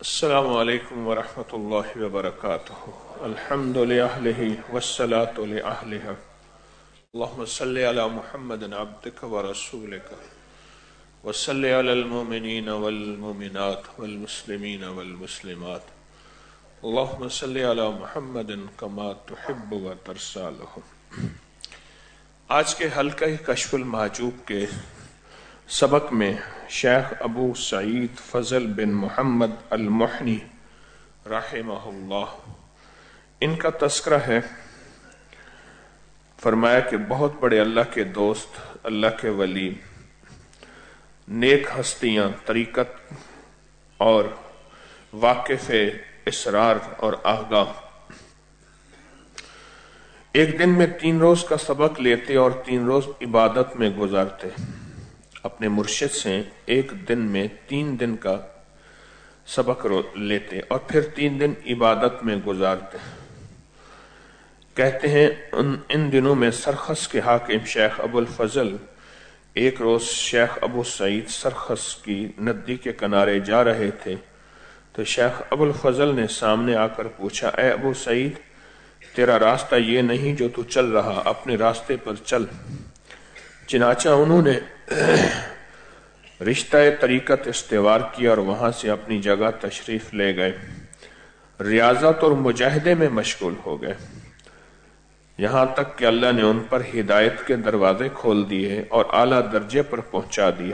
السلام علیکم ورحمۃ اللہ وبرکاتہ۔ الحمد للہ والصلاۃ لأہلہ، اللہم صلی علی محمد عبدک ورسولک وصلی علی المؤمنین والمؤمنات والمسلمین والمسلمات، اللہم صلی علی محمد کما تحب وترضی لہ۔ آج کے حلقہ کشف المحجوب کے سبق میں شیخ ابو سعید فضل بن محمد المحنی رحمہ اللہ، ان کا تذکرہ ہے۔ فرمایا کہ بہت بڑے اللہ کے دوست، اللہ کے ولی، نیک ہستیاں، طریقت اور واقف اسرار اور آگاہ ایک دن میں 3 روز کا سبق لیتے اور 3 روز عبادت میں گزارتے۔ اپنے مرشد سے ایک دن میں 3 دن کا سبق لیتے اور پھر 3 دن عبادت میں گزارتے۔ کہتے ہیں ان دنوں میں سرخس کے حاکم شیخ ابو الفضل ایک روز شیخ ابو سعید سرخس کی ندی کے کنارے جا رہے تھے تو شیخ ابو الفضل نے سامنے آ کر پوچھا، اے ابو سعید، تیرا راستہ یہ نہیں جو تو چل رہا، اپنے راستے پر چل۔ چنانچہ انہوں نے رشتہ طریقت استوار کیا اور وہاں سے اپنی جگہ تشریف لے گئے، ریاضت اور مجاہدے میں مشغول ہو گئے، یہاں تک کہ اللہ نے ان پر ہدایت کے دروازے کھول دیے اور اعلیٰ درجے پر پہنچا دیے۔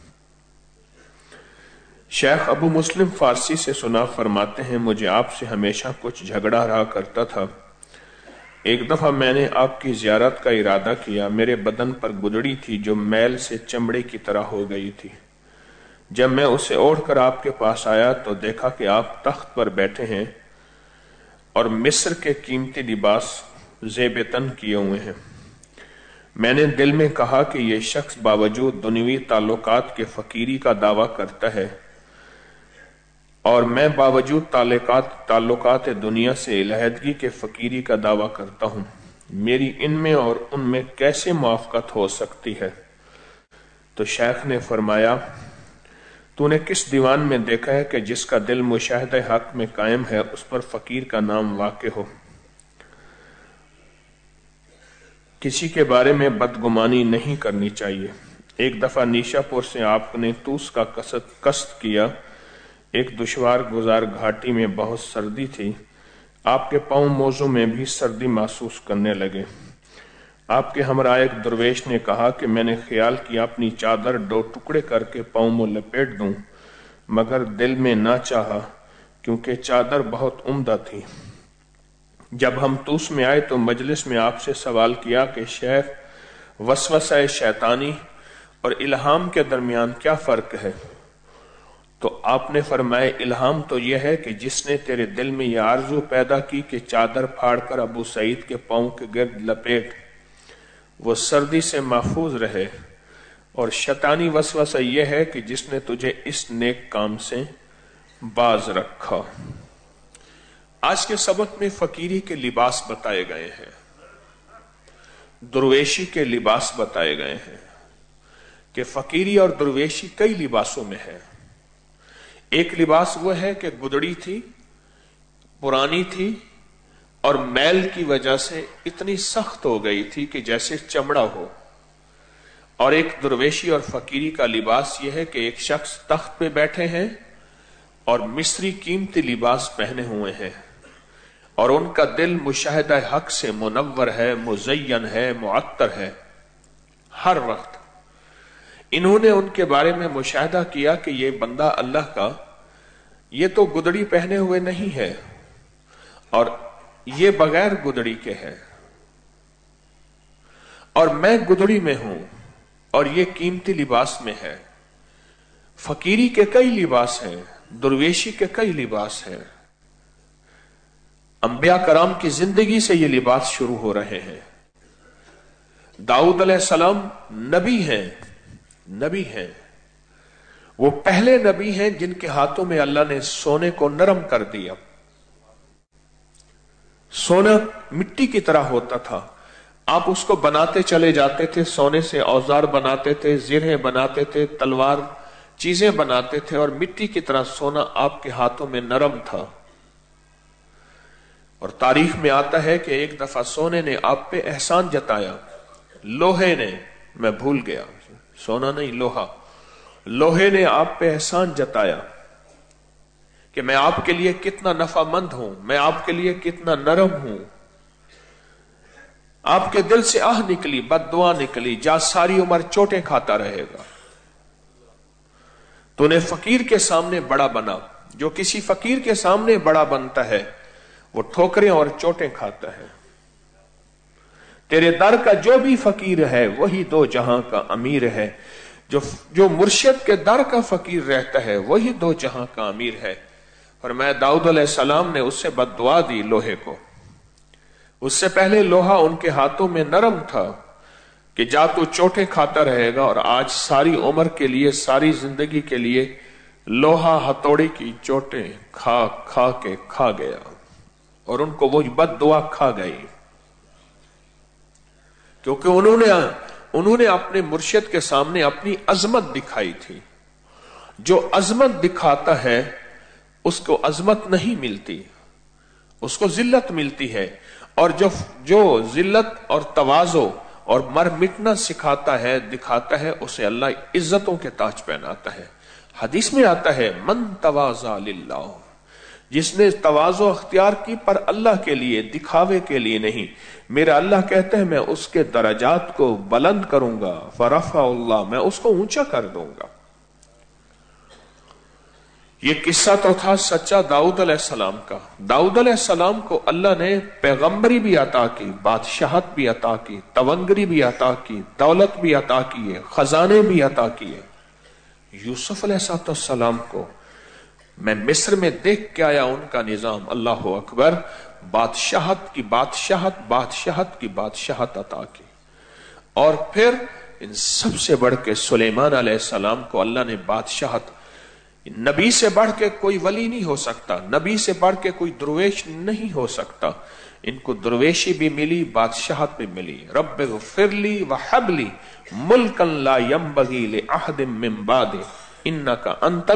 شیخ ابو مسلم فارسی سے سنا، فرماتے ہیں مجھے آپ سے ہمیشہ کچھ جھگڑا رہا کرتا تھا۔ ایک دفعہ میں نے آپ کی زیارت کا ارادہ کیا، میرے بدن پر گدڑی تھی جو میل سے چمڑے کی طرح ہو گئی تھی۔ جب میں اسے اوڑھ کر آپ کے پاس آیا تو دیکھا کہ آپ تخت پر بیٹھے ہیں اور مصر کے قیمتی لباس زیب تن کیے ہوئے ہیں۔ میں نے دل میں کہا کہ یہ شخص باوجود دنیوی تعلقات کے فقیری کا دعویٰ کرتا ہے اور میں باوجود تعلقات دنیا سے علیحدگی کے فقیری کا دعویٰ کرتا ہوں، میری ان میں اور ان میں کیسے موافقت ہو سکتی ہے؟ تو شیخ نے فرمایا، تو نے کس دیوان میں دیکھا ہے کہ جس کا دل مشاہدہ حق میں قائم ہے اس پر فقیر کا نام واقع ہو؟ کسی کے بارے میں بدگمانی نہیں کرنی چاہیے۔ ایک دفعہ نیشا پور سے آپ نے توس کا قصد کیا، ایک دشوار گزار گھاٹی میں بہت سردی تھی، آپ کے پاؤں موزوں میں بھی سردی محسوس کرنے لگے۔ آپ کے ہمراہ ایک درویش نے کہا کہ میں نے خیال کیا اپنی چادر 2 ٹکڑے کر کے پاؤں میں لپیٹ دوں، مگر دل میں نہ چاہا کیونکہ چادر بہت عمدہ تھی۔ جب ہم توس میں آئے تو مجلس میں آپ سے سوال کیا کہ شیخ، وسوسہ شیطانی اور الہام کے درمیان کیا فرق ہے؟ تو آپ نے فرمایا، الہام تو یہ ہے کہ جس نے تیرے دل میں یہ آرزو پیدا کی کہ چادر پھاڑ کر ابو سعید کے پاؤں کے گرد لپیٹ، وہ سردی سے محفوظ رہے، اور شیطانی وسوسہ یہ ہے کہ جس نے تجھے اس نیک کام سے باز رکھا۔ آج کے سبق میں فقیری کے لباس بتائے گئے ہیں، درویشی کے لباس بتائے گئے ہیں کہ فقیری اور درویشی کئی لباسوں میں ہے۔ ایک لباس وہ ہے کہ گدڑی تھی، پرانی تھی اور میل کی وجہ سے اتنی سخت ہو گئی تھی کہ جیسے چمڑا ہو، اور ایک درویشی اور فقیری کا لباس یہ ہے کہ ایک شخص تخت پہ بیٹھے ہیں اور مصری قیمتی لباس پہنے ہوئے ہیں اور ان کا دل مشاہدہ حق سے منور ہے، مزین ہے، معطر ہے۔ ہر وقت انہوں نے ان کے بارے میں مشاہدہ کیا کہ یہ بندہ اللہ کا، یہ تو گدڑی پہنے ہوئے نہیں ہے اور یہ بغیر گدڑی کے ہے، اور میں گدڑی میں ہوں اور یہ قیمتی لباس میں ہے۔ فقیری کے کئی لباس ہیں، درویشی کے کئی لباس ہیں۔ انبیاء کرام کی زندگی سے یہ لباس شروع ہو رہے ہیں۔ داؤد علیہ السلام نبی ہیں، وہ پہلے نبی ہیں جن کے ہاتھوں میں اللہ نے سونے کو نرم کر دیا۔ سونا مٹی کی طرح ہوتا تھا، آپ اس کو بناتے چلے جاتے تھے، سونے سے اوزار بناتے تھے، زرہیں بناتے تھے، تلوار چیزیں بناتے تھے اور مٹی کی طرح سونا آپ کے ہاتھوں میں نرم تھا. اور تاریخ میں آتا ہے کہ ایک دفعہ سونے نے آپ پہ احسان جتایا, لوہے نے, میں بھول گیا, سونا نہیں لوہا, لوہے نے آپ پہ احسان جتایا کہ میں آپ کے لیے کتنا نفع مند ہوں, میں آپ کے لیے کتنا نرم ہوں. آپ کے دل سے آہ نکلی, بد دعا نکلی, جا ساری عمر چوٹیں کھاتا رہے گا. تو نے فقیر کے سامنے بڑا بنا. جو کسی فقیر کے سامنے بڑا بنتا ہے وہ ٹھوکریں اور چوٹیں کھاتا ہے. تیرے در کا جو بھی فقیر ہے وہی دو جہاں کا امیر ہے. جو مرشد کے در کا فقیر رہتا ہے وہی دو جہاں کا امیر ہے. اور میں داؤد علیہ السلام نے اس سے بد دعا دی لوہے کو. اس سے پہلے لوہا ان کے ہاتھوں میں نرم تھا کہ جا تو چوٹیں کھاتا رہے گا, اور آج ساری عمر کے لیے, ساری زندگی کے لیے لوہا ہتھوڑی کی چوٹیں کھا کھا کے کھا گیا, اور ان کو وہ بد دعا کھا گئی. کیونکہ انہوں نے اپنے مرشد کے سامنے اپنی عظمت دکھائی تھی. جو عظمت دکھاتا ہے اس کو عظمت نہیں ملتی, اس کو ذلت ملتی ہے. اور جو ذلت اور تواضع اور مر مٹنا سکھاتا ہے, دکھاتا ہے, اسے اللہ عزتوں کے تاج پہناتا ہے. حدیث میں آتا ہے من تواضع للہ, جس نے تواضع اختیار کی پر اللہ کے لیے, دکھاوے کے لیے نہیں. میرا اللہ کہتا ہے میں اس کے درجات کو بلند کروں گا, فرفع اللہ, میں اس کو اونچا کر دوں گا. یہ قصہ تو تھا سچا داؤد علیہ السلام کا. داؤد علیہ السلام کو اللہ نے پیغمبری بھی عطا کی, بادشاہت بھی عطا کی, تونگری بھی عطا کی, دولت بھی عطا کی ہے, خزانے بھی عطا کیے. یوسف علیہ السلام کو میں مصر میں دیکھ کے آیا ان کا نظام, اللہ اکبر, بادشاہت کی بادشاہت, بادشاہت کی بادشاہت عطا کی. اور پھر ان سب سے بڑھ کے سلیمان علیہ السلام کو اللہ نے بادشاہت, نبی سے بڑھ کے کوئی ولی نہیں ہو سکتا, نبی سے بڑھ کے کوئی درویش نہیں ہو سکتا. ان کو درویشی بھی ملی, بادشاہت بھی ملی. رب اغفر لی وہب لی ملکا لا ينبغی لأحد من بعدی انک انت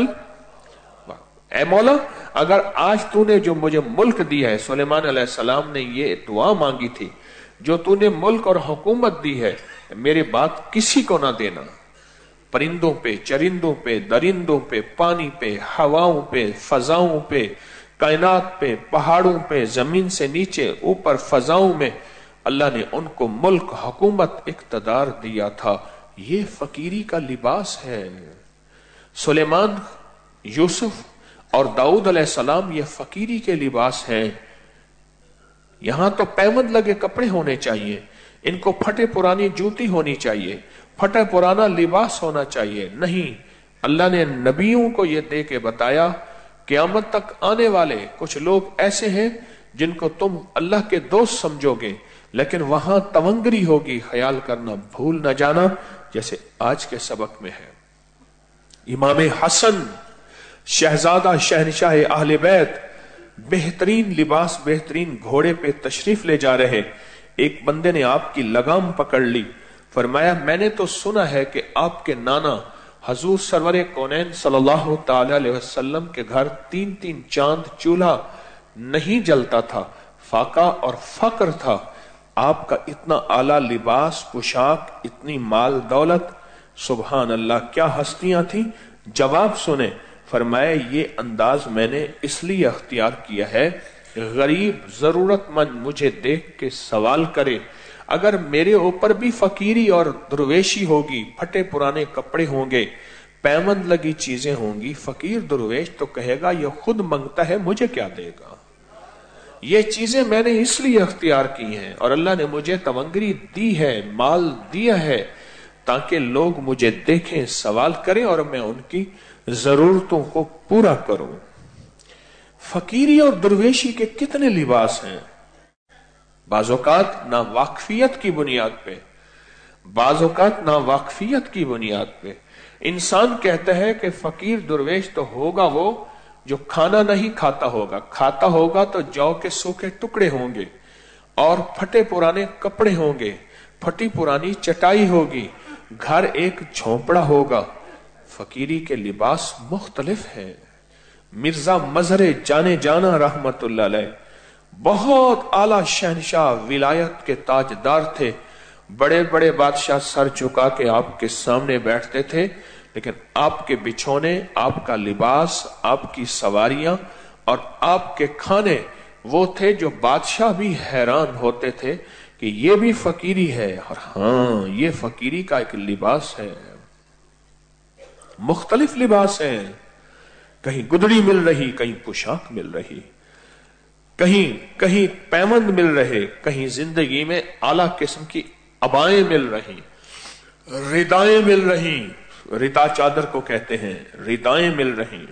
اے مولا, اگر آج تو نے جو مجھے ملک دی ہے, سلیمان علیہ السلام نے یہ دعا مانگی تھی, جو تو نے ملک اور حکومت دی ہے, میرے بات کسی کو نہ دینا. پرندوں پہ, چرندوں پہ, درندوں پہ, پانی پہ, ہواؤں پہ, فضاؤں پہ, کائنات پہ, پہاڑوں پہ, زمین سے نیچے, اوپر فضاؤں میں اللہ نے ان کو ملک, حکومت, اقتدار دیا تھا. یہ فقیری کا لباس ہے. سلیمان, یوسف اور داؤد علیہ السلام یہ فقیری کے لباس ہیں. یہاں تو پیوند لگے کپڑے ہونے چاہیے, ان کو پھٹے پرانی جوتی ہونی چاہیے, پھٹا پرانا لباس ہونا چاہیے. نہیں, اللہ نے نبیوں کو یہ دے کے بتایا قیامت تک آنے والے کچھ لوگ ایسے ہیں جن کو تم اللہ کے دوست سمجھو گے, لیکن وہاں تونگری ہوگی, خیال کرنا بھول نہ جانا, جیسے آج کے سبق میں ہے. امام حسن شہزادہ شہنشاہ اہل بیت بہترین لباس, بہترین گھوڑے پہ تشریف لے جا رہے. ایک بندے نے آپ کی لگام پکڑ لی, فرمایا میں نے تو سنا ہے کہ آپ کے نانا حضور سرور کونین صلی اللہ تعالی علیہ وسلم کے گھر 3 چاند چولہا نہیں جلتا تھا, فاقہ اور فقر تھا. آپ کا اتنا اعلیٰ لباس, پوشاک, اتنی مال دولت, سبحان اللہ, کیا ہستیاں تھیں. جواب سنے, فرمایا یہ انداز میں نے اس لیے اختیار کیا ہے, غریب ضرورت مند مجھے دیکھ کے سوال کرے, اگر میرے اوپر بھی فقیری اور درویشی ہوگی, پھٹے پرانے کپڑے ہوں گے, پیمند لگی چیزیں ہوں گی, فقیر درویش تو کہے گا یہ خود منگتا ہے, مجھے کیا دے گا. یہ چیزیں میں نے اس لیے اختیار کی ہیں, اور اللہ نے مجھے تونگری دی ہے, مال دیا ہے, تاکہ لوگ مجھے دیکھیں, سوال کریں, اور میں ان کی ضرورتوں کو پورا کروں. فقیری اور درویشی کے کتنے لباس ہیں. بعض اوقات ناواقفیت کی بنیاد پہ, بعض اوقات ناواقفیت کی بنیاد پہ انسان کہتا ہے کہ فقیر درویش تو ہوگا وہ جو کھانا نہیں کھاتا ہوگا, کھاتا ہوگا تو جو کے سوکھے ٹکڑے ہوں گے, اور پھٹے پرانے کپڑے ہوں گے, پھٹی پرانی چٹائی ہوگی, گھر ایک جھونپڑا ہوگا. فقیری کے لباس مختلف ہیں. مرزا مظہر جانے جانا رحمت اللہ علیہ بہت اعلی شہنشاہ ولایت کے تاجدار تھے. بڑے بڑے بادشاہ سر جھکا کے آپ کے سامنے بیٹھتے تھے، لیکن آپ کے بچھونے، آپ کا لباس، آپ کی سواریاں اور آپ کے کھانے وہ تھے جو بادشاہ بھی حیران ہوتے تھے کہ یہ بھی فقیری ہے، اور ہاں یہ فقیری کا ایک لباس ہے. مختلف لباس ہیں، کہیں گدڑی مل رہی، کہیں پوشاک مل رہی، کہیں پیوند مل رہے، کہیں زندگی میں اعلی قسم کی عبائیں مل رہی، ردائیں مل رہی، ردا چادر کو کہتے ہیں، ردائیں مل رہی.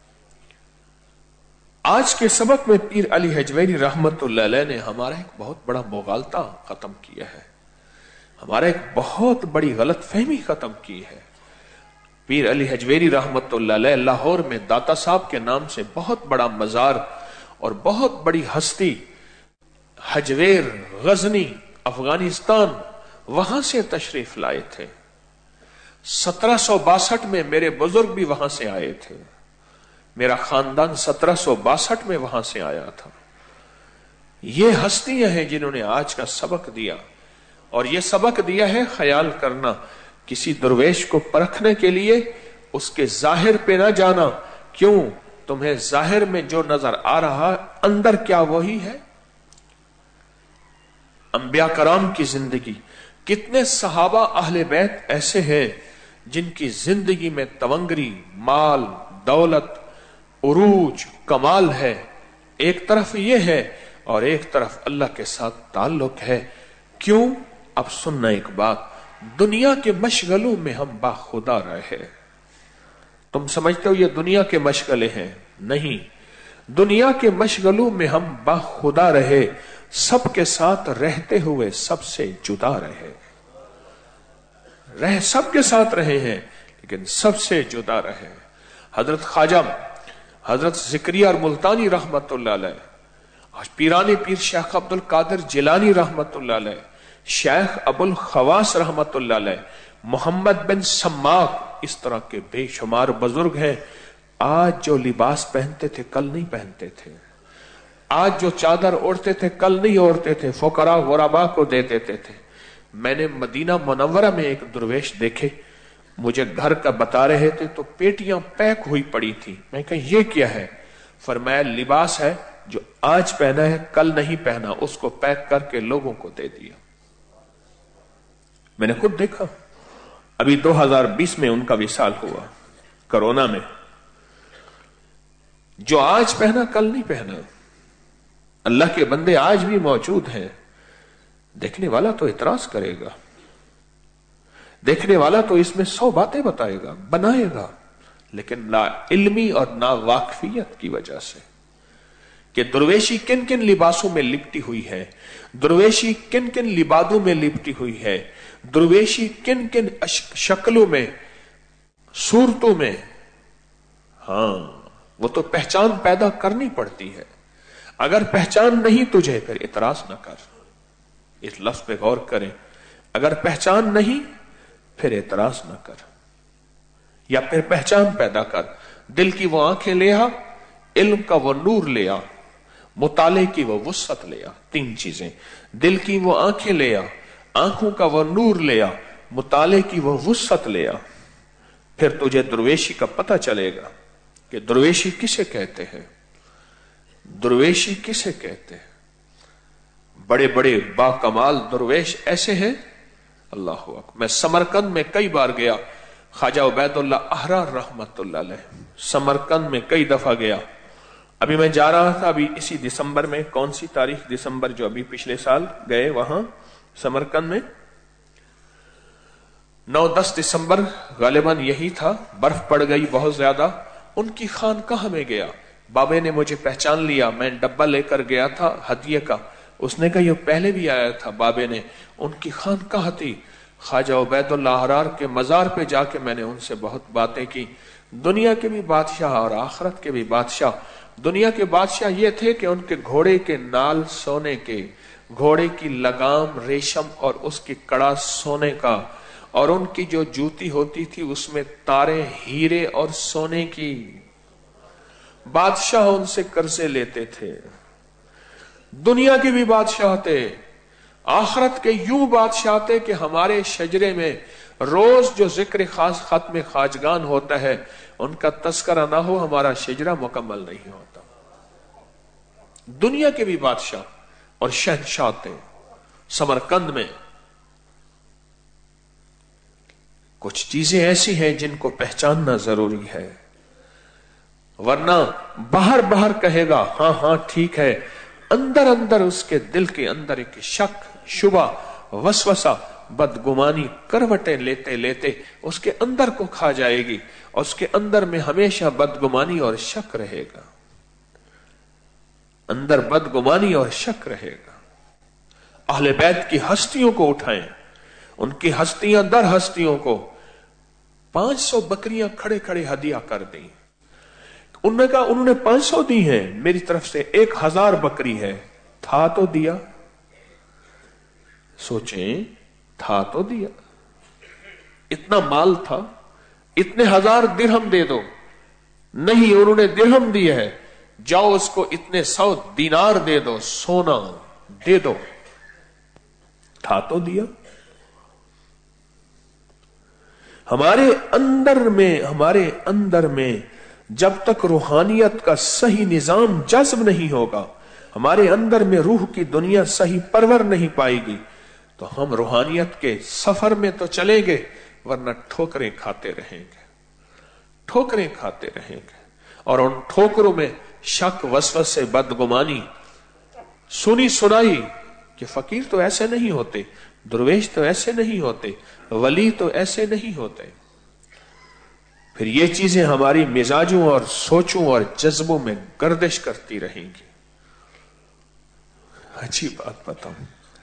آج کے سبق میں پیر علی حجویری رحمت اللہ علیہ نے ہمارا ایک بہت بڑا مغالطہ ختم کیا ہے، ہمارا ایک بہت بڑی غلط فہمی ختم کی ہے. پیر علی حجویری رحمت اللہ علیہ لاہور میں داتا صاحب کے نام سے بہت بڑا مزار اور بہت بڑی ہستی حجویر غزنی افغانستان وہاں سے تشریف لائے تھے. 1762 میں میرے بزرگ بھی وہاں سے آئے تھے، میرا خاندان 1762 میں وہاں سے آیا تھا. یہ ہستیاں ہیں جنہوں نے آج کا سبق دیا، اور یہ سبق دیا ہے خیال کرنا کسی درویش کو پرکھنے کے لیے اس کے ظاہر پہ نہ جانا. کیوں؟ تمہیں ظاہر میں جو نظر آ رہا اندر کیا وہی ہے؟ انبیاء کرام کی زندگی، کتنے صحابہ اہل بیت ایسے ہیں جن کی زندگی میں تونگری، مال، دولت، عروج، کمال ہے. ایک طرف یہ ہے اور ایک طرف اللہ کے ساتھ تعلق ہے. کیوں؟ اب سننا ایک بات، دنیا کے مشغلوں میں ہم باخدا رہے. تم سمجھتے ہو یہ دنیا کے مشغلے ہیں؟ نہیں، دنیا کے مشغلوں میں ہم باخدا رہے، سب کے ساتھ رہتے ہوئے سب سے جدا رہے. سب کے ساتھ رہے ہیں لیکن سب سے جدا رہے. حضرت خواجہ حضرت ذکریہ اور ملتانی رحمت اللہ علیہ، پیرانی پیر شیخ عبد القادر جیلانی رحمت اللہ علیہ، شیخ ابو الخواص رحمت اللہ علیہ، محمد بن سماک، اس طرح کے بے شمار بزرگ ہیں. آج جو لباس پہنتے تھے کل نہیں پہنتے تھے، آج جو چادر اوڑھتے تھے کل نہیں اوڑھتے تھے، فقراء غرباء کو دے دیتے تھے. میں نے مدینہ منورہ میں ایک درویش دیکھے، مجھے گھر کا بتا رہے تھے تو پیٹیاں پیک ہوئی پڑی تھی. میں کہا یہ کیا ہے؟ فرمایا لباس ہے جو آج پہنا ہے کل نہیں پہنا، اس کو پیک کر کے لوگوں کو دے دیا. میں نے خود دیکھا. ابھی 2020 میں ان کا وصال ہوا کرونا میں. جو آج پہنا کل نہیں پہنا. اللہ کے بندے آج بھی موجود ہیں. دیکھنے والا تو اعتراض کرے گا، دیکھنے والا تو اس میں 100 باتیں بتائے گا، بنائے گا، لیکن لا علمی اور نا واقفیت کی وجہ سے کہ درویشی کن کن لباسوں میں لپٹی ہوئی ہے، درویشی کن کن لبادوں میں لپٹی ہوئی ہے، درویشی کن کن شکلوں میں، صورتوں میں. ہاں وہ تو پہچان پیدا کرنی پڑتی ہے. اگر پہچان نہیں تجھے پھر اعتراض نہ کر. اس لفظ پہ غور کریں، اگر پہچان نہیں پھر اعتراض نہ کر، یا پھر پہچان پیدا کر. دل کی وہ آنکھیں لے آ، علم کا وہ نور لے آ، مطالعے کی وہ وسعت لے آ. 3 چیزیں، دل کی وہ آنکھیں لے آ، آنکھوں کا وہ نور لے آ، مطالعے کی وہ وسعت لے آ. پھر تجھے درویشی کا پتہ چلے گا کہ درویشی کسے کہتے ہیں، درویشی کسے کہتے ہیں. بڑے بڑے با کمال درویش ایسے ہیں. اللہ اکبر. میں سمرقند میں کئی بار گیا، خواجہ عبید اللہ احرار رحمت اللہ علیہ، سمرقند میں کئی دفعہ گیا. ابھی میں جا رہا تھا ابھی اسی دسمبر میں، کون سی تاریخ؟ دسمبر جو ابھی پچھلے سال گئے وہاں سمرقند میں، 9-10 دسمبر غالباً یہی تھا. برف پڑ گئی بہت زیادہ. ان کی خانقاہ میں گیا، بابے نے مجھے پہچان لیا. میں ڈبہ لے کر گیا تھا ہدیے کا. اس نے کہا یہ پہلے بھی آیا تھا بابے نے. ان کی خانقاہ تھی. خواجہ عبید اللہ احرار کے مزار پہ جا کے میں نے ان سے بہت باتیں کی. دنیا کے بھی بادشاہ اور آخرت کے بھی بادشاہ. دنیا کے بادشاہ یہ تھے کہ ان کے گھوڑے کے نال سونے کے، گھوڑے کی لگام ریشم اور اس کی کڑا سونے کا، और उनकी जो जूती होती थी उसमें तारे हीरे और सोने की। बादशाह उनसे कर्जे लेते थे, दुनिया के भी बादशाह थे, आखिरत के यूं बादशाह थे कि हमारे शजरे में रोज जो जिक्र खास खत्म खाजगान होता है उनका तस्करा ना हो, हमारा शजरा मुकम्मल नहीं होता। दुनिया के भी बादशाह और शहंशाह थे। समरकंद में कुछ चीजें ऐसी हैं जिनको पहचानना जरूरी है, वरना बाहर बाहर कहेगा हाँ हाँ ठीक है, अंदर अंदर उसके दिल के अंदर एक शक, शुबा, वसवसा, बदगुमानी करवटें लेते लेते उसके अंदर को खा जाएगी और उसके अंदर में हमेशा बदगुमानी और शक रहेगा, अंदर बदगुमानी और शक रहेगा। अहले बैत की हस्तियों को उठाएं, उनकी हस्तियां दर हस्तियों को 500 बकरियां खड़े खड़े हदिया कर दी। उन्होंने कहा उन्होंने 500 दी हैं, मेरी तरफ से 1000 बकरी है। था तो दिया, सोचें, था तो दिया, इतना माल था, इतने 1000 दिरहम दे दो। नहीं, उन्होंने दिरहम दिए है, जाओ उसको इतने 100 दीनार दे दो, सोना दे दो। था तो दिया। हमारे अंदर में जब तक रूहानियत का सही निजाम जज्ब नहीं होगा, हमारे अंदर में रूह की दुनिया सही परवर नहीं पाएगी, तो हम रूहानियत के सफर में तो चलेंगे वरना ठोकरें खाते रहेंगे, ठोकरें खाते रहेंगे। और उन ठोकरों में शक, वसवसे, बदगुमानी, सुनी सुनाई कि फकीर तो ऐसे नहीं होते, दुर्वेश तो ऐसे नहीं होते, वली तो ऐसे नहीं होते। फिर ये चीजें हमारी मिजाजों और सोचों और जज्बों में गर्दिश करती रहेंगी। अच्छी बात बताऊं,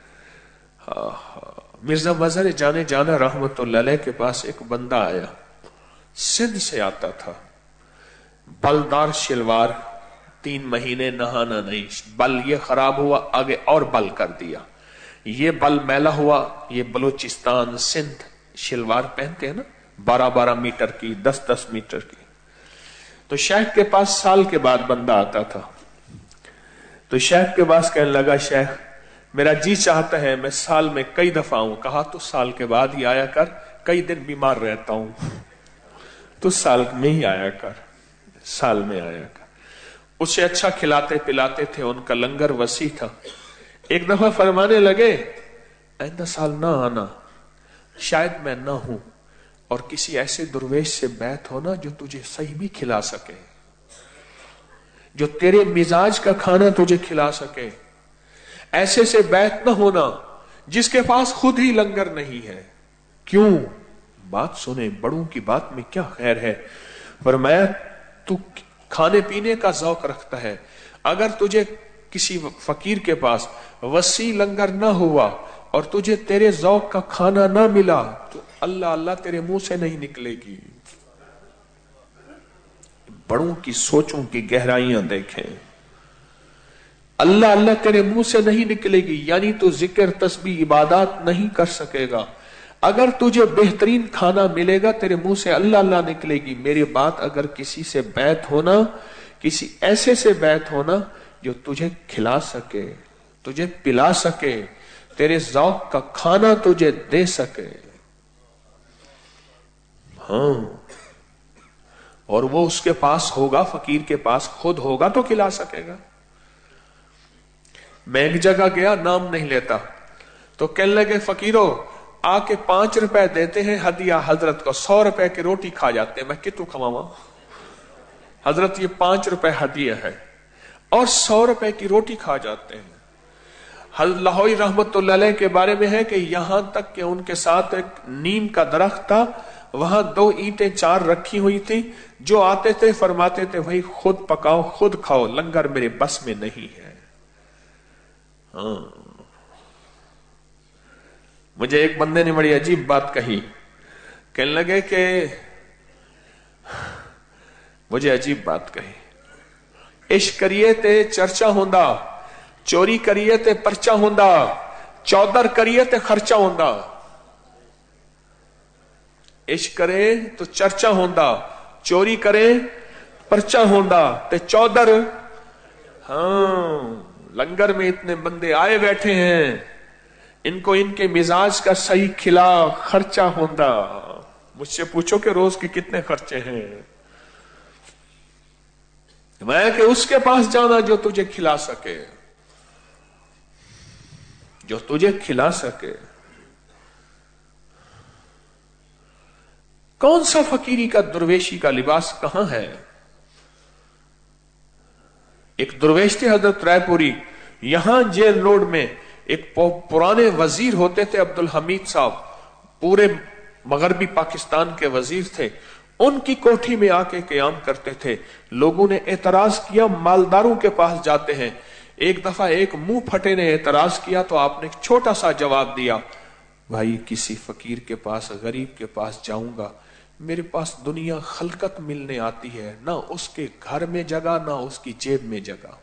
मिर्जा मजहर जाने जाना रहमतुल्लाह अलैह के पास एक बंदा आया, सिंध से आता था, बलदार शिलवार, 3 महीने नहाना नहीं, बल ये खराब हुआ, आगे और बल कर दिया, ये बल मैला हुआ, ये बलूचिस्तान सिंध शिलवार पहनते हैं ना, 12-12 मीटर की, 10-10 मीटर की। तो शेख के पास साल के बाद बंदा आता था, तो शेख के पास कहने लगा, शेख मेरा जी चाहता है मैं साल में कई दफा आऊं। कहा तो साल के बाद ही आया कर, कई दिन बीमार रहता हूं, तो साल में ही आया कर, साल में आया कर। उसे अच्छा खिलाते पिलाते थे, उनका लंगर वसी था। एक दफा फरमाने लगे, आइंदा साल ना आना, शायद मैं ना हूं और किसी ऐसे दुर्वेश से बैत होना जो तुझे सही भी खिला सके, जो तेरे मिजाज का खाना तुझे खिला सके। ऐसे से बैत न होना जिसके पास खुद ही लंगर नहीं है। क्यों? बात सुने, बड़ों की बात में क्या खैर है। फरमाया तू खाने पीने का शौक रखता है, अगर तुझे किसी फकीर के पास वसी लंगर ना हुआ और तुझे तेरे ज़ौक का खाना ना मिला तो अल्लाह अल्लाह तेरे मुंह से नहीं निकलेगी। बड़ों की सोचों की गहराइयां देखें, अल्लाह अल्लाह तेरे मुंह से नहीं निकलेगी, यानी तू जिक्र तस्बीह इबादत नहीं कर सकेगा। अगर तुझे बेहतरीन खाना मिलेगा तेरे मुंह से अल्लाह अल्लाह निकलेगी। मेरी बात, अगर किसी से बैत होना, किसी ऐसे से बैत होना जो तुझे खिला सके, तुझे पिला सके, तेरे ज़ौक का खाना तुझे दे सके। हाँ, और वो उसके पास होगा, फकीर के पास खुद होगा तो खिला सकेगा। मैं एक जगह गया, नाम नहीं लेता, तो कहने लगे फकीरों आके 5 रुपए देते हैं हदिया हजरत को, 100 रुपए की रोटी खा जाते हैं। मैं कितू खवावा हजरत, ये 5 रुपए हदिया है और 100 रुपए की रोटी खा जाते हैं। लाहौरी रहमतुल्लाह अलैह के बारे में है कि यहां तक कि उनके साथ एक नीम का दरख्त था, वहां 2 ईंटें 4 रखी हुई थी, जो आते थे फरमाते थे वही खुद पकाओ खुद खाओ, लंगर मेरे बस में नहीं है। हाँ, मुझे एक बंदे ने बड़ी अजीब बात कही, कहने लगे कि मुझे अजीब बात कही, इश्क करिए ते चर्चा होंदा, चोरी करिए ते परचा होंदा, चौधर करिए ते खर्चा होंदा। इश्क करे तो चर्चा होंदा, चोरी करे पर्चा होंदा ते चौधर। हाँ, लंगर में इतने बंदे आए बैठे हैं, इनको इनके मिजाज का सही खिला खर्चा होंदा। मुझसे पूछो कि रोज के कितने खर्चे हैं, मैं कि उसके पास जाना जो तुझे खिला सके, जो तुझे खिला सके। कौन सा फकीरी का दुर्वेशी का लिबास कहां है? एक दुर्वेश थे हजरत रायपुरी, यहां जेल रोड में एक पुराने वजीर होते थे अब्दुल हमीद साहब, पूरे मगरबी पाकिस्तान के वजीर थे। उनकी कोठी में आके क़याम करते थे। लोगों ने एतराज किया, मालदारों के पास जाते हैं। एक दफा एक मुंह फटे ने एतराज किया तो आपने एक छोटा सा जवाब दिया, भाई किसी फकीर के पास, गरीब के पास जाऊंगा, मेरे पास दुनिया खलकत मिलने आती है, ना उसके घर में जगह ना उसकी जेब में जगह।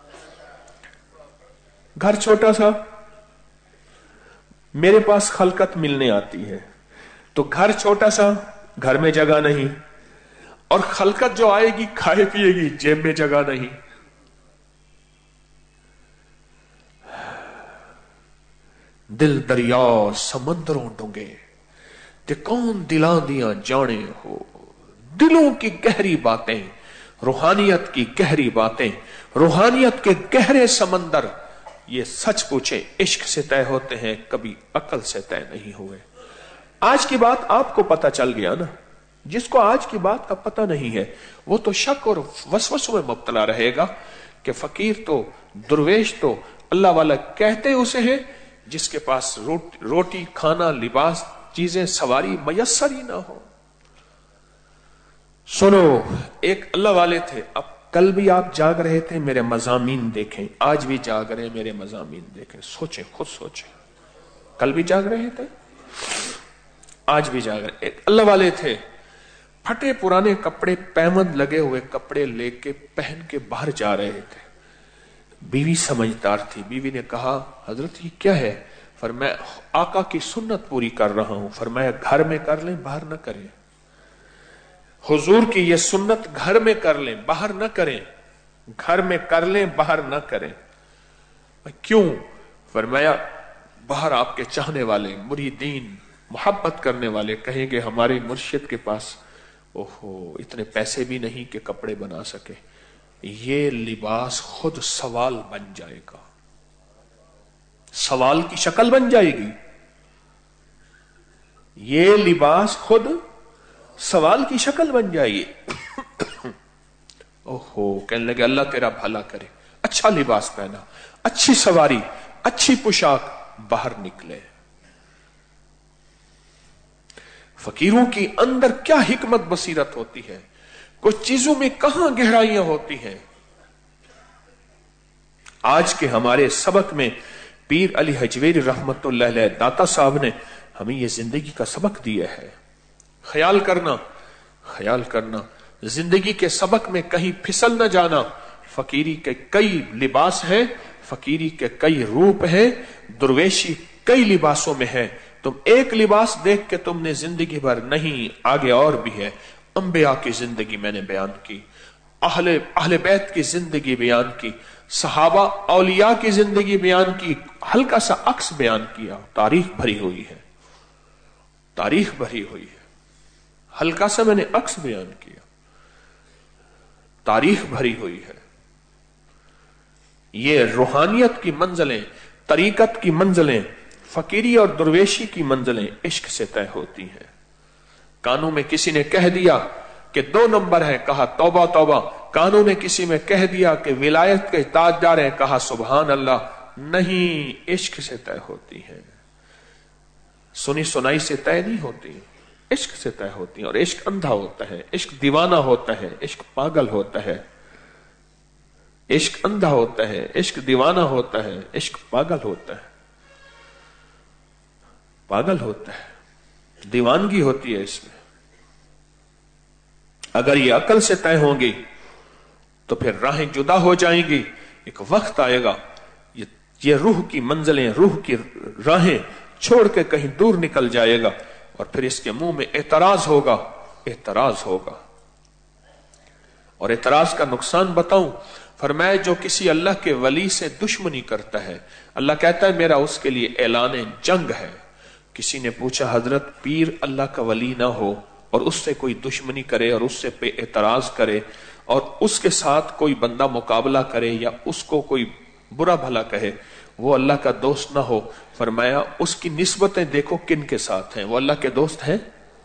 घर छोटा सा, मेरे पास खलकत मिलने आती है, तो घर छोटा सा, घर में जगह नहीं, और खलकत जो आएगी खाए पिएगी, जेब में जगह नहीं। दिल दरिया समंदरों डूंगे ते कौन दिलां दियां जाने हो। दिलों की गहरी बातें, रूहानियत की गहरी बातें, रूहानियत के गहरे समंदर, ये सच पूछे इश्क से तय होते हैं, कभी अकल से तय नहीं हुए। आज की बात आपको पता चल गया ना। जिसको आज की बात का पता नहीं है वो तो शक और वसवसों में मुब्तला रहेगा कि फकीर तो, दुर्वेश तो अल्लाह वाला कहते उसे है जिसके पास रोटी खाना लिबास चीजें सवारी मयस्सर ही ना हो। सुनो, एक अल्लाह वाले थे, अब कल भी आप जाग रहे थे, मेरे मज़ामीन देखें, आज भी जाग रहे, मेरे मज़ामीन देखें। सोचें, खुद सोचें, कल भी जाग रहे थे, आज भी जाग रहे। एक अल्लाह वाले थे, फटे पुराने कपड़े, पैमंद लगे हुए कपड़े लेके पहन के बाहर जा रहे थे। बीवी समझदार थी, बीवी ने कहा, हजरत ये क्या है? फरमाया आका की सुन्नत पूरी कर रहा हूं। फरमाया घर में कर लें, बाहर न करें। हुजूर की ये सुन्नत घर में कर लें, बाहर न करें। घर में कर लें, बाहर न करें। क्यों? फरमाया बाहर आपके चाहने वाले, मुरीदीन, मोहब्बत करने वाले कहेंगे हमारे मुर्शिद के पास ओहो इतने पैसे भी नहीं कि कपड़े बना सके। ये लिबास खुद सवाल बन जाएगा, सवाल की शक्ल बन जाएगी। ये लिबास खुद सवाल की शक्ल बन जाएगी। ओहो, कहने लगे अल्लाह तेरा भला करे। अच्छा लिबास पहना, अच्छी सवारी, अच्छी पोशाक, बाहर निकले। फकीरों की अंदर क्या हिकमत बसीरत होती है, कुछ चीजों में कहां गहराइयां होती हैं। आज के हमारे सबक में पीर अली हजवेरी रहमतुल्लाह अलैह दाता साहब ने हमें यह जिंदगी का सबक दिया है। ख्याल करना, ख्याल करना, जिंदगी के सबक में कहीं फिसल न जाना। फकीरी के कई लिबास हैं, फकीरी के कई रूप हैं, दुर्वेशी कई लिबासों में है। तुम एक लिबास देख के तुमने जिंदगी भर नहीं, आगे और भी है। अंबिया की जिंदगी मैंने बयान की, अहले बैत की जिंदगी बयान की, सहाबा औलिया की जिंदगी बयान की, हल्का सा अक्स बयान किया। तारीख भरी हुई है, तारीख भरी हुई है। हल्का सा मैंने अक्स बयान किया, तारीख भरी हुई है। ये रूहानियत की मंजिलें, तरीकत की मंजिलें, फकीरी और दुर्वेशी की मंजिलें इश्क से तय होती हैं। कानों में किसी ने कह दिया कि 2 नंबर है, कहा तौबा तौबा। कानों में किसी में कह दिया कि विलायत के ताजदार है, कहा सुभान अल्लाह। नहीं, इश्क से तय होती है, सुनी सुनाई से तय नहीं होती, इश्क से तय होती है। और इश्क अंधा होता है, इश्क दीवाना होता है, इश्क पागल होता है। इश्क अंधा होता है, इश्क दीवाना होता है, इश्क पागल होता है, पागल होता है, दीवानगी होती है इसमें। अगर ये अकल से तय होंगी तो फिर राहें जुदा हो जाएंगी। एक वक्त आएगा ये रूह की मंजिलें, रूह की राहें छोड़ के कहीं दूर निकल जाएगा اور پھر اس کے منہ میں اعتراض ہوگا، اعتراض ہوگا. اور اعتراض کا نقصان بتاؤں، فرمایا جو کسی اللہ کے ولی سے دشمنی کرتا ہے، اللہ کہتا ہے میرا اس کے لیے اعلان جنگ ہے. کسی نے پوچھا حضرت پیر اللہ کا ولی نہ ہو اور اس سے کوئی دشمنی کرے اور اس سے پہ اعتراض کرے اور اس کے ساتھ کوئی بندہ مقابلہ کرے یا اس کو کوئی برا بھلا کہے، وہ اللہ کا دوست نہ ہو. فرمایا اس کی نسبتیں دیکھو کن کے ساتھ ہیں، وہ اللہ کے دوست ہیں؟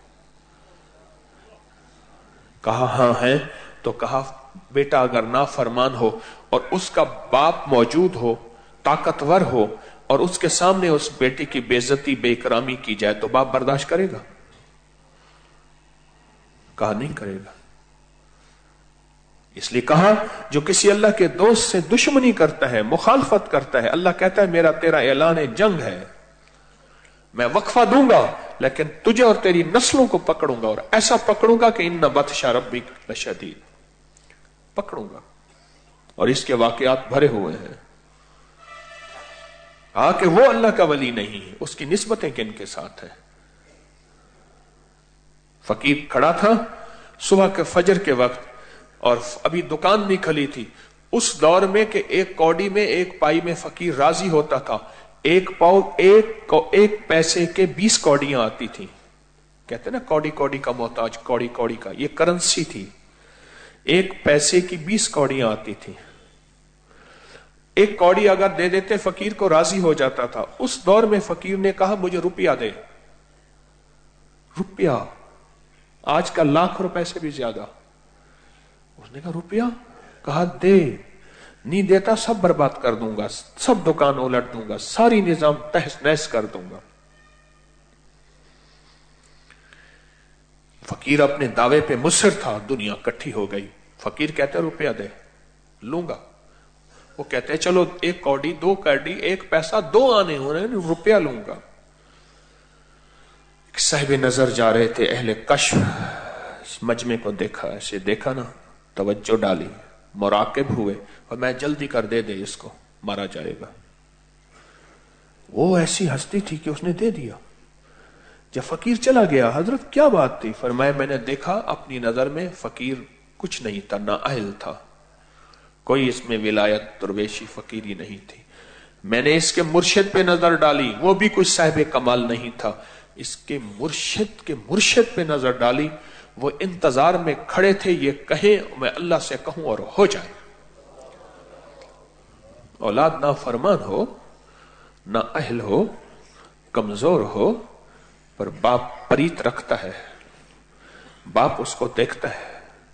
کہا ہاں ہیں. تو کہا بیٹا اگر نافرمان ہو اور اس کا باپ موجود ہو، طاقتور ہو، اور اس کے سامنے اس بیٹے کی بے عزتی بے اکرامی کی جائے تو باپ برداشت کرے گا؟ کہا نہیں کرے گا. اس لیے کہا جو کسی اللہ کے دوست سے دشمنی کرتا ہے، مخالفت کرتا ہے، اللہ کہتا ہے میرا تیرا اعلان جنگ ہے، میں وقفہ دوں گا لیکن تجھے اور تیری نسلوں کو پکڑوں گا، اور ایسا پکڑوں گا کہ ان بطش ربک لشدید، پکڑوں گا. اور اس کے واقعات بھرے ہوئے ہیں. کہ وہ اللہ کا ولی نہیں ہے، اس کی نسبتیں کن کے ساتھ ہیں. فقیر کھڑا تھا صبح کے فجر کے وقت اور ابھی دکان نہیں کھلی تھی. اس دور میں کہ ایک کوڑی میں ایک پائی میں فقیر راضی ہوتا تھا. ایک پیسے کے 20 کوڑیاں آتی تھی. کہتے نا کوڑی کوڑی کا محتاج، کوڑی کوڑی کا، یہ کرنسی تھی. ایک پیسے کی 20 کوڑیاں آتی تھی. ایک کوڑی اگر دے دیتے فقیر کو راضی ہو جاتا تھا. اس دور میں فقیر نے کہا مجھے روپیہ دے. روپیہ آج کا ₹1,00,000 سے بھی زیادہ. اس نے کہا روپیہ؟ کہا دے. نہیں دیتا سب برباد کر دوں گا، سب دکان الٹ دوں گا، ساری نظام تہس نہس کر دوں گا. فقیر اپنے دعوے پہ مصر تھا. دنیا کٹھی ہو گئی. فقیر کہتے روپیہ دے، لوں گا. وہ کہتے چلو 1 کوڑی 2 کوڑی 1 پیسہ 2 آنے ہو رہے ہیں، روپیہ لوں گا. صاحب نظر جا رہے تھے، اہل کشف مجمع کو دیکھا، ایسے دیکھا نا، توجہ ڈالی، مراقب ہوئے اور میں جلدی کر دے اس کو مارا جائے گا. وہ ایسی ہستی تھی کہ اس نے دے دیا. جب فقیر چلا گیا حضرت کیا بات تھی؟ فرمایا میں نے دیکھا اپنی نظر میں فقیر کچھ نہیں تھا، نااہل تھا، کوئی اس میں ولایت درویشی فقیری نہیں تھی. میں نے اس کے مرشد پہ نظر ڈالی، وہ بھی کچھ صاحب کمال نہیں تھا. اس کے مرشد پہ نظر ڈالی، وہ انتظار میں کھڑے تھے یہ کہیں میں اللہ سے کہوں اور ہو جائے. اولاد نہ فرمان ہو، نہ اہل ہو، کمزور ہو، پر باپ پریت رکھتا ہے، باپ اس کو دیکھتا ہے.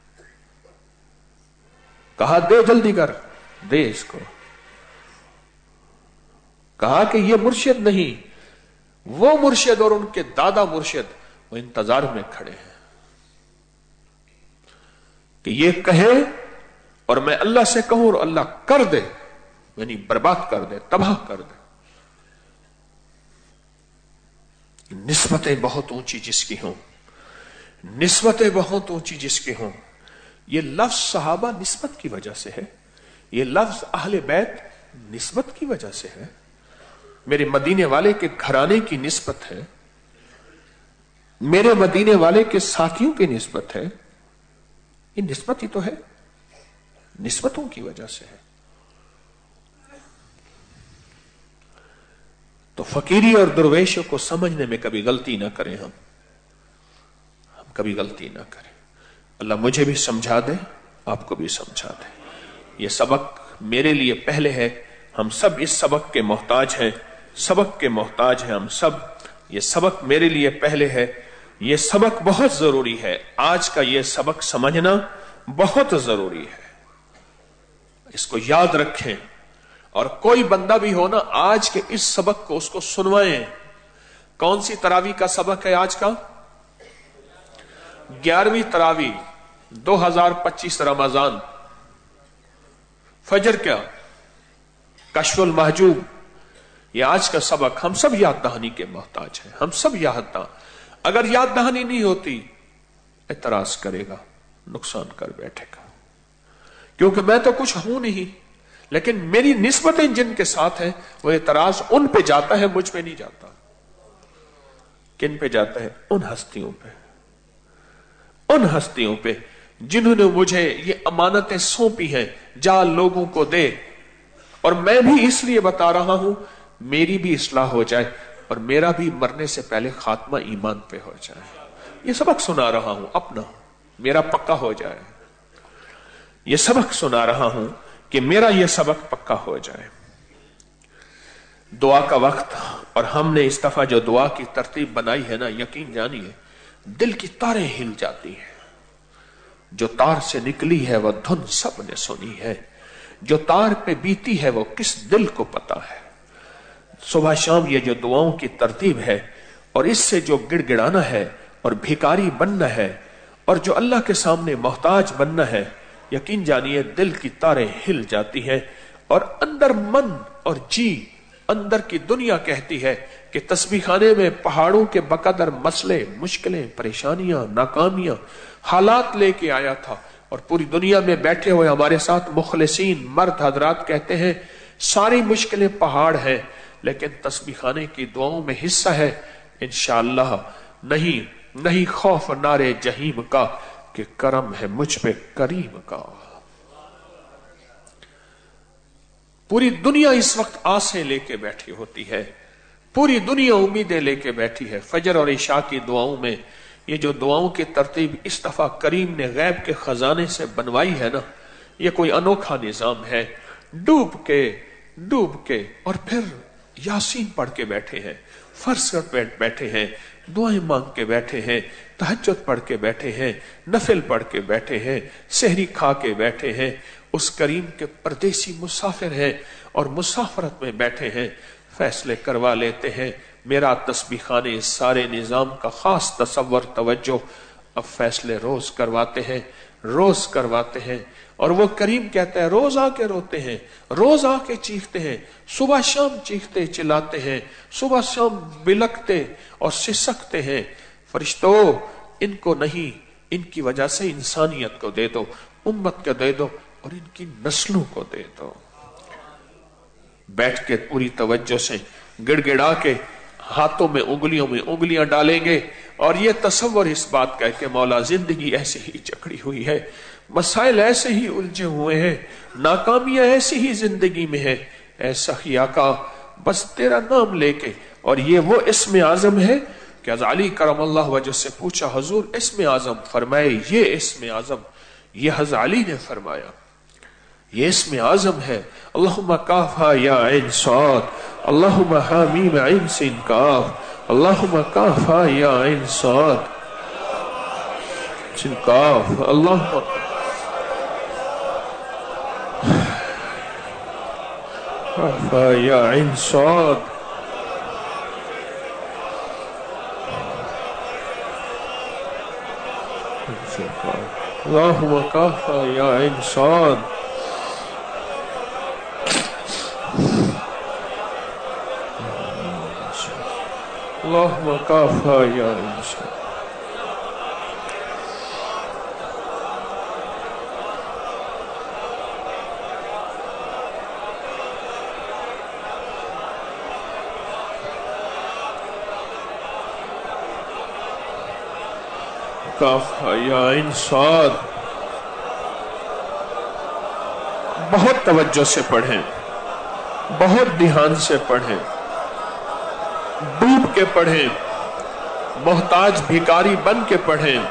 کہا دے جلدی کر، دے اس کو. کہا کہ یہ مرشد نہیں، وہ مرشد اور ان کے دادا مرشد وہ انتظار میں کھڑے ہیں کہ یہ کہے اور میں اللہ سے کہوں اور اللہ کر دے، یعنی برباد کر دے، تباہ کر دے. نسبتیں بہت اونچی جس کی ہوں، نسبتیں بہت اونچی جس کی ہوں. یہ لفظ صحابہ نسبت کی وجہ سے ہے، یہ لفظ اہل بیت نسبت کی وجہ سے ہے، میرے مدینے والے کے گھرانے کی نسبت ہے، میرے مدینے والے کے ساتھیوں کی نسبت ہے. یہ نسبت ہی تو ہے، نسبتوں کی وجہ سے ہے. تو فقیری اور درویشوں کو سمجھنے میں کبھی غلطی نہ کریں، ہم کبھی غلطی نہ کریں. اللہ مجھے بھی سمجھا دے، آپ کو بھی سمجھا دے. یہ سبق میرے لیے پہلے ہے، ہم سب اس سبق کے محتاج ہیں، سبق کے محتاج ہیں ہم سب. یہ سبق میرے لیے پہلے ہے، یہ سبق بہت ضروری ہے. آج کا یہ سبق سمجھنا بہت ضروری ہے، اس کو یاد رکھیں. اور کوئی بندہ بھی ہو نا آج کے اس سبق کو اس کو سنوائیں. کون سی تراویح کا سبق ہے آج کا؟ 11ویں تراویح 2025 رمضان. فجر کیا؟ کشف المحجوب. یہ آج کا سبق. ہم سب یاد دہانی کے محتاج ہیں، ہم سب یاد دہانی. اگر یاد دہانی نہیں ہوتی اعتراض کرے گا، نقصان کر بیٹھے گا، کیونکہ میں تو کچھ ہوں نہیں، لیکن میری نسبتیں جن کے ساتھ ہیں وہ اعتراض ان پہ جاتا ہے، مجھ پہ نہیں جاتا. کن پہ جاتا ہے؟ ان ہستیوں پہ، ان ہستیوں پہ جنہوں نے مجھے یہ امانتیں سونپی ہیں، جا لوگوں کو دے۔ اور میں بھی اس لیے بتا رہا ہوں میری بھی اصلاح ہو جائے اور میرا بھی مرنے سے پہلے خاتمہ ایمان پہ ہو جائے۔ یہ سبق سنا رہا ہوں اپنا، میرا پکا ہو جائے۔ یہ سبق سنا رہا ہوں کہ میرا یہ سبق پکا ہو جائے۔ دعا کا وقت، اور ہم نے اس دفعہ جو دعا کی ترتیب بنائی ہے نا، یقین جانیے دل کی تاریں ہل جاتی ہیں۔ جو تار سے نکلی ہے وہ دھن سب نے سنی ہے، جو تار پہ بیتی ہے وہ کس دل کو پتا ہے۔ صبح شام یہ جو دعاؤں کی ترتیب ہے، اور اس سے جو گڑ گڑانا ہے اور بھیکاری بننا ہے اور جو اللہ کے سامنے محتاج بننا ہے، یقین جانیے دل کی تاریں ہل جاتی ہیں، اور اندر من اور جی، اندر کی دنیا کہتی ہے کہ تسبیح خانے میں پہاڑوں کے بقدر مسئلے، مشکلیں، پریشانیاں، ناکامیاں، حالات لے کے آیا تھا، اور پوری دنیا میں بیٹھے ہوئے ہمارے ساتھ مخلصین مرد حضرات کہتے ہیں ساری مشکلیں پہاڑ ہیں، لیکن تسبیح خانے کی دعاؤں میں حصہ ہے انشاءاللہ نہیں خوف نارے جہیم کا، کہ کرم ہے مجھ پہ کریم کا۔ پوری دنیا اس وقت آسیں لے کے بیٹھی ہوتی ہے، پوری دنیا امیدیں لے کے بیٹھی ہے۔ فجر اور عشاء کی دعاؤں میں یہ جو دعاؤں کی ترتیب اس دفعہ کریم نے غیب کے خزانے سے بنوائی ہے نا، یہ کوئی انوکھا نظام ہے۔ ڈوب کے اور پھر یاسین پڑھ کے بیٹھے ہیں، فرض کر بیٹھے ہیں، دعائیں مانگ کے بیٹھے ہیں، تہجد پڑھ کے بیٹھے ہیں، نفل پڑھ کے بیٹھے ہیں، سحری کھا کے بیٹھے ہیں۔ اس کریم کے پردیسی مسافر ہیں اور مسافرت میں بیٹھے ہیں، فیصلے کروا لیتے ہیں۔ میرا تسبیح خانے اس سارے نظام کا خاص تصور، توجہ، اب فیصلے روز کرواتے ہیں، اور وہ کریم کہتا ہے روز آ کے روتے ہیں، روز آ کے چیختے ہیں، صبح شام چیختے چلاتے ہیں، صبح شام بلکتے اور سسکتے ہیں۔ فرشتوں ان کو نہیں، ان کی وجہ سے انسانیت کو دے دو، امت کو دے دو اور ان کی نسلوں کو دے دو۔ بیٹھ کے پوری توجہ سے گڑ گڑا کے ہاتھوں میں انگلیاں ڈالیں گے، اور یہ تصور اس بات کا ہے کہ مولا زندگی ایسے ہی چکڑی ہوئی ہے، مسائل ایسے ہی الجھے ہوئے ہیں، ناکامیاں ایسی ہی زندگی میں ہے، اے سخی آقا بس تیرا نام لے کے۔ اور یہ وہ اسم اعظم ہے کہ حضرت علی کرم اللہ وجہ سے پوچھا حضور اسم اعظم، فرمائے یہ اسم اعظم، یہ حضرت علی نے فرمایا یہ اسم اعظم ہے۔ اللہم کافا یا عین صاد، اللہم حامیم عین سین کاف، اللہم کافا یا عین صاد سین کاف، اللہم کافا یا عین صاد، اللہم کافا یا عین صاد، اللہم کافا یا عین صاد۔ کافا یا عین صاد۔ بہت توجہ سے پڑھیں، بہت دھیان سے پڑھیں، ڈوب کے پڑھیں، محتاج بھیکاری بن کے پڑھیں۔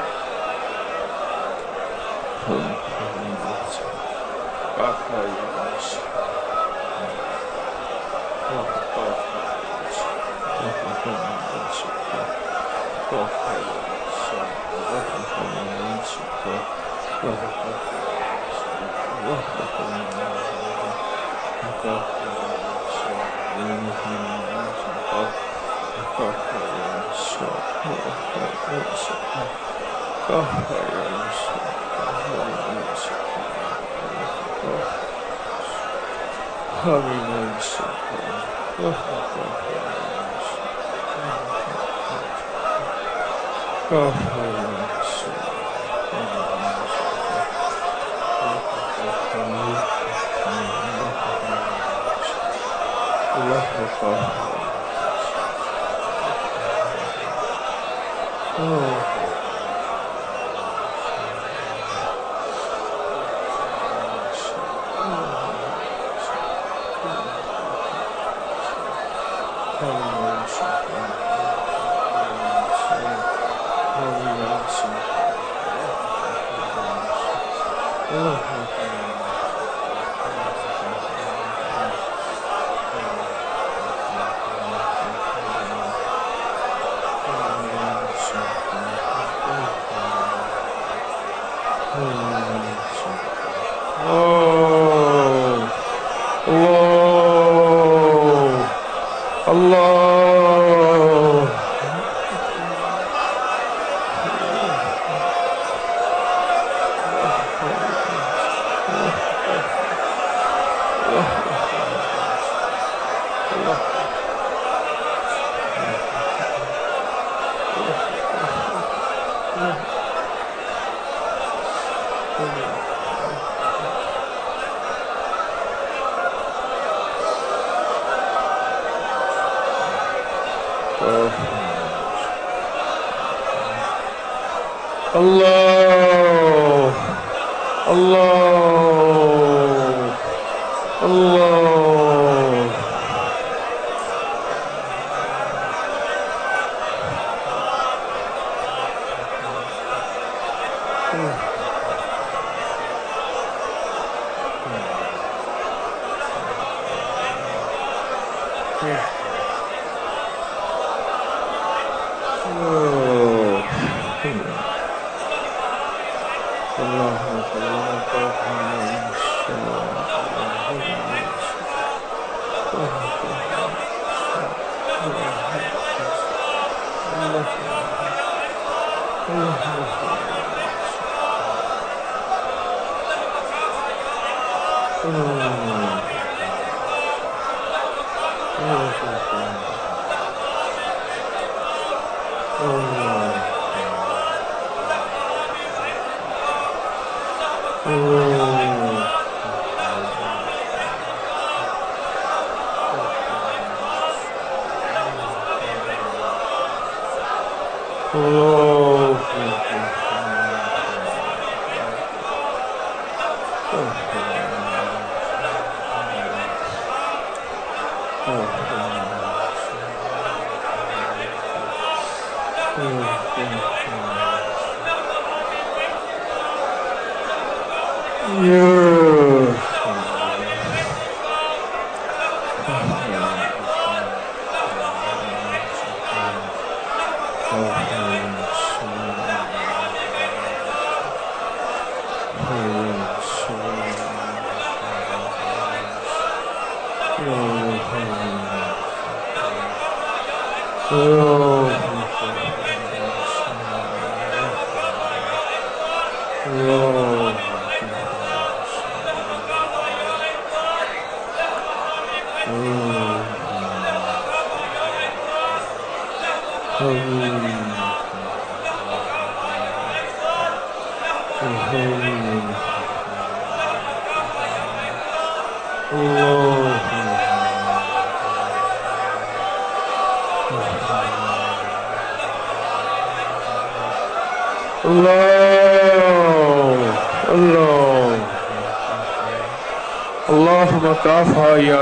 اللهم كافها يا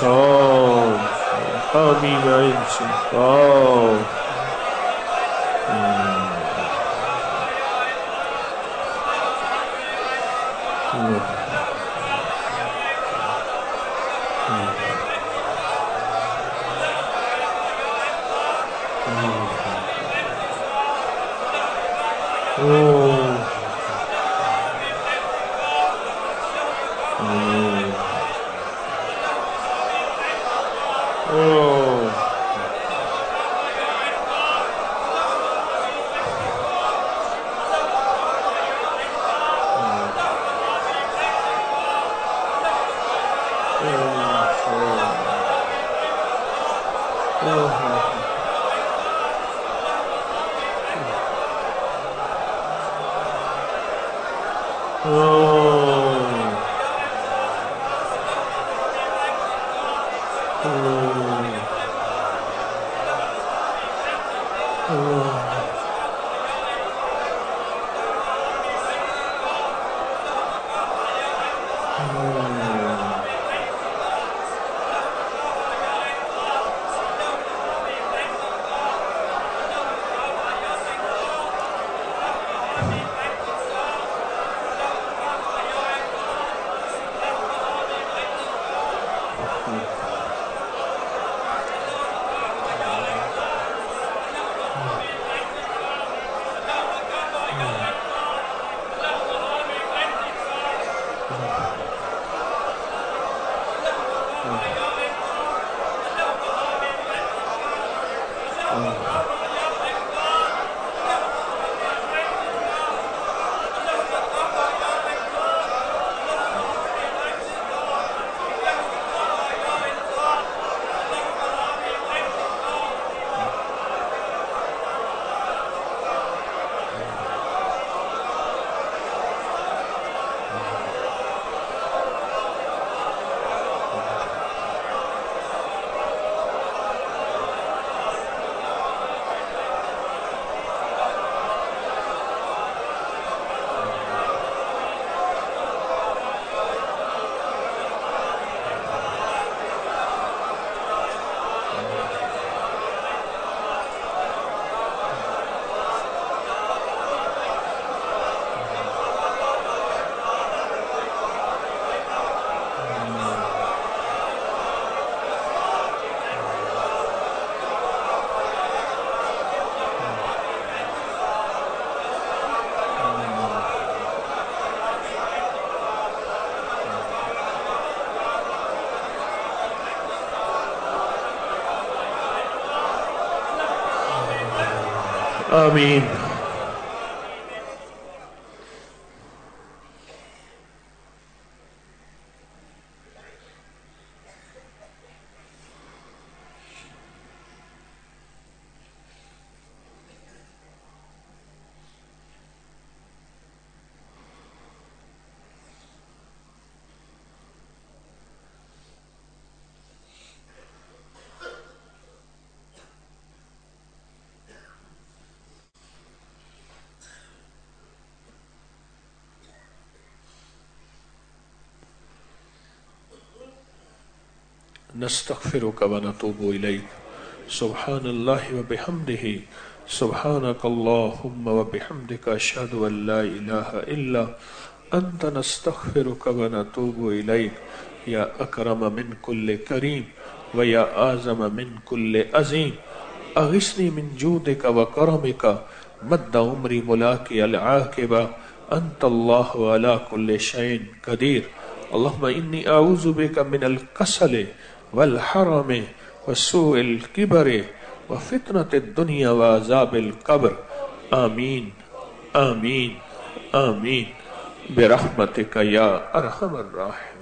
إنسان آمين يا إنسان آمین. نستغفرك ونتوب إليك سبحان الله وبحمده سبحانك اللهم وبحمدك أشهد أن لا إله إلا أنت نستغفرك ونتوب إليك يا أكرم من كل كريم ويا أعظم من كل عظيم أغثني من جودك وكرمك مد عمري ملاقي العاقبة أنت الله على كل شيء قدير اللهم إني أعوذ بك من الكسل والحرم وسوء الكبر وفتنة الدنيا وعذاب القبر آمين آمين آمين برحمتك يا أرحم الراحمين.